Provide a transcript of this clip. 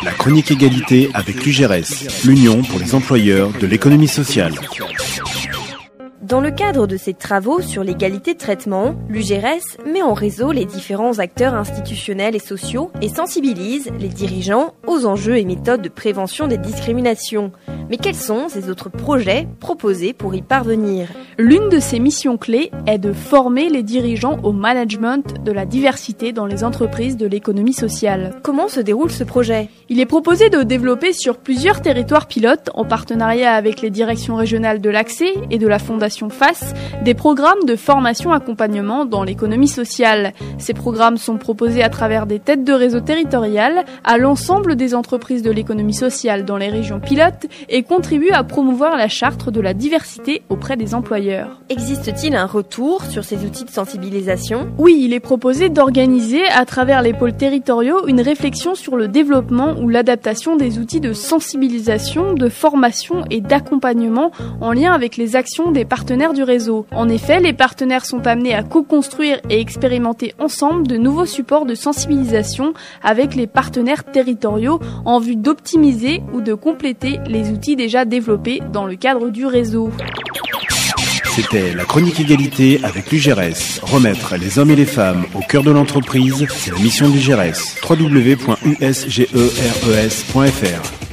La chronique égalité avec l'UGRS, l'Union pour les employeurs de l'économie sociale. Dans le cadre de ses travaux sur l'égalité de traitement, l'UGRS met en réseau les différents acteurs institutionnels et sociaux et sensibilise les dirigeants aux enjeux et méthodes de prévention des discriminations. Mais quels sont ces autres projets proposés pour y parvenir ? L'une de ses missions clés est de former les dirigeants au management de la diversité dans les entreprises de l'économie sociale. Comment se déroule ce projet ? Il est proposé de développer sur plusieurs territoires pilotes, en partenariat avec les directions régionales de l'accès et de la Fondation FACE, des programmes de formation-accompagnement dans l'économie sociale. Ces programmes sont proposés à travers des têtes de réseau territoriales à l'ensemble des entreprises de l'économie sociale dans les régions pilotes et contribuent à promouvoir la charte de la diversité auprès des employeurs. Existe-t-il un retour sur ces outils de sensibilisation ? Oui, il est proposé d'organiser à travers les pôles territoriaux une réflexion sur le développement ou l'adaptation des outils de sensibilisation, de formation et d'accompagnement en lien avec les actions des partenaires du réseau. En effet, les partenaires sont amenés à co-construire et expérimenter ensemble de nouveaux supports de sensibilisation avec les partenaires territoriaux en vue d'optimiser ou de compléter les outils déjà développés dans le cadre du réseau. C'était la chronique égalité avec l'UGRS. Remettre les hommes et les femmes au cœur de l'entreprise, c'est la mission de l'UGRS. www.usgers.fr